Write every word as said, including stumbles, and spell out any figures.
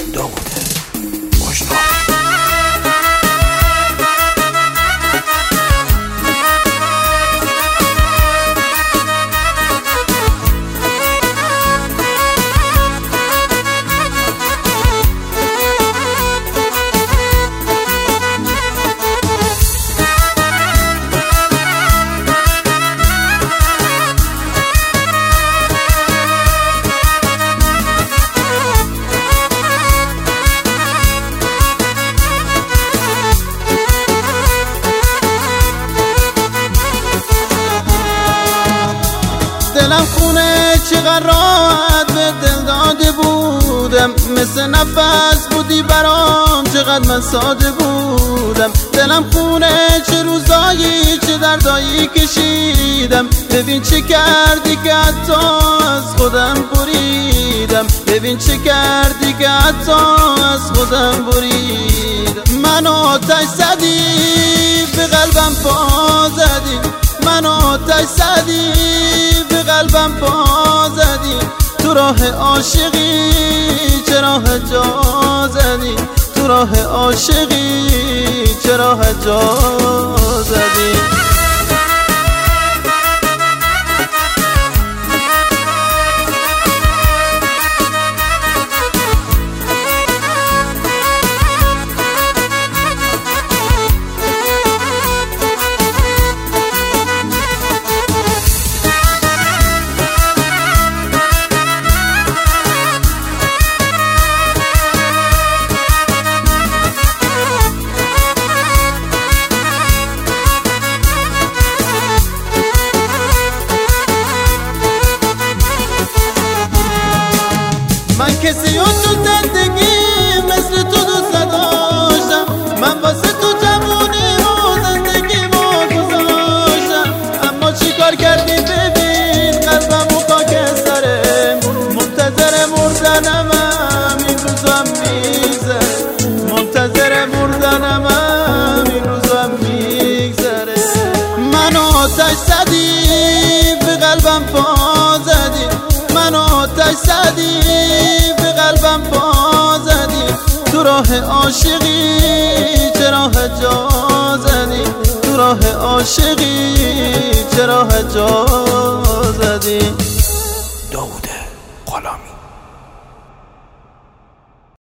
داوود مجتبی. دلم خونه چقدر راحت به دل داده بودم، مثل نفس بودی برام چقدر من ساده بودم. دلم خونه چه روزایی چه دردایی کشیدم، ببین چه کردی که حتی از خودم بریدم. ببین چه کردی که حتی از خودم بریدم. منو آتش زدی به قلبم پا زدی، منو آتش زدی به قلبم پا زدی. تو راه عاشقی چه راه جا زدی، تو راه عاشقی چه راه جا زدی. من کسی رو تو زندگی مثل تو دوست نداشتم، من واسه تو جوونی و زندگی ما گذاشتم. اما چی کار کردی ببین قلبم و خاکستره، منتظر مردنم هم این روزم میگذره، منتظر مردنم هم این روزم میگذره. منو آتش زدی به قلبم پا زدی، منو آتش زدی به قلبم پا زدی. تو راه عاشقی چه راه جا زدی، تو راه عاشقی چه راه جا